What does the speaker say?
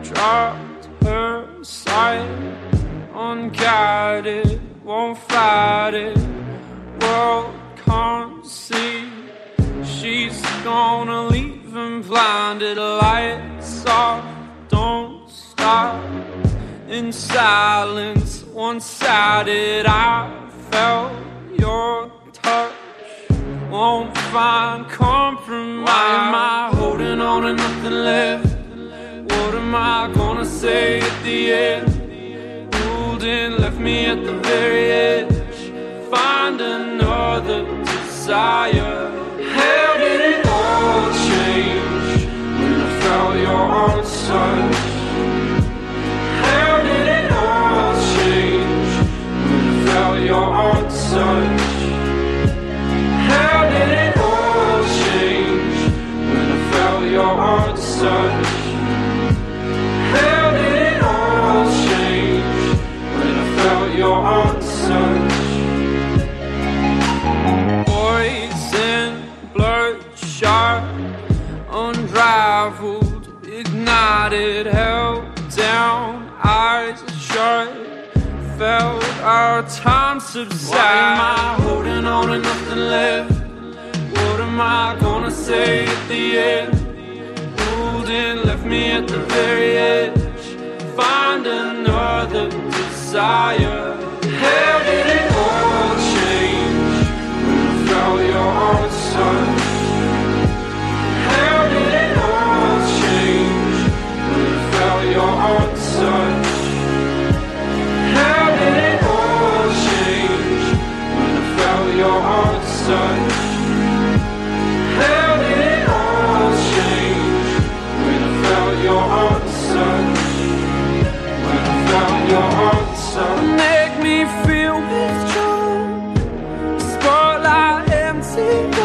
dropped her sight, unguided, won't fight it. World can't see, she's gonna leave him blinded. Lights off, don't stop. In silence, one-sided, I felt your touch. Won't find compromise. Why am I holding on and nothing left? What am I gonna say at the end? Pulled in, left me at the very edge. Find another desire. How did it all change when I felt your arms touch? How did it all change when I felt your arms touch? How did it all change when I felt your arms touch? How did it all change when I felt your arms touch? Poison, bloodshot, unraveled, ignited, held down, eyes shut. Felt our time subside. Why am I holding on to nothing left? What am I gonna say at the end? Pulled in, left me at the very edge. Find another desire. How did it all change when I felt your arms touch? How did it all change when I felt your arms touch? How did it all change when I felt your arms touch? How did it all change when I felt your arms touch? When I felt your arms touch. Make me feel withdrawn, spotlight empty.